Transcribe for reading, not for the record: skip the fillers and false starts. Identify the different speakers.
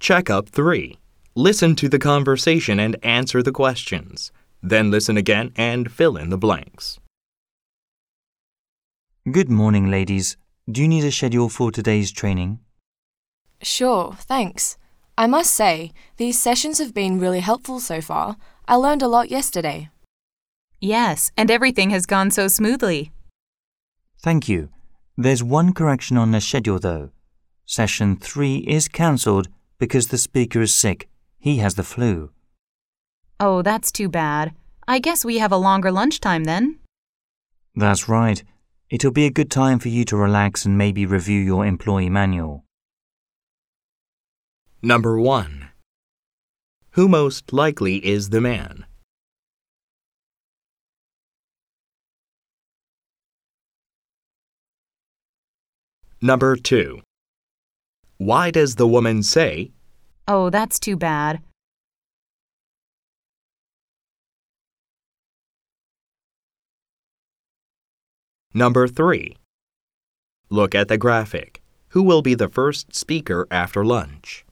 Speaker 1: Checkup 3. Listen to the conversation and answer the questions. Then listen again and fill in the blanks.
Speaker 2: Good morning, ladies. Do you need a schedule for today's training?
Speaker 3: Sure, thanks. I must say, these sessions have been really helpful so far. I learned a lot yesterday.
Speaker 4: Yes, and everything has gone so smoothly.
Speaker 2: Thank you. There's one correction on the schedule, though. Session 3 is cancelled because the speaker is sick. He has the flu.
Speaker 4: Oh, that's too bad. I guess we have a longer lunchtime then.
Speaker 2: That's right. It'll be a good time for you to relax and maybe review your employee manual.
Speaker 1: Number 1. Who most likely is the man? Number 2. Why does the woman say,
Speaker 4: Oh, that's too bad.
Speaker 1: Number 3. Look at the graphic. Who will be the first speaker after lunch?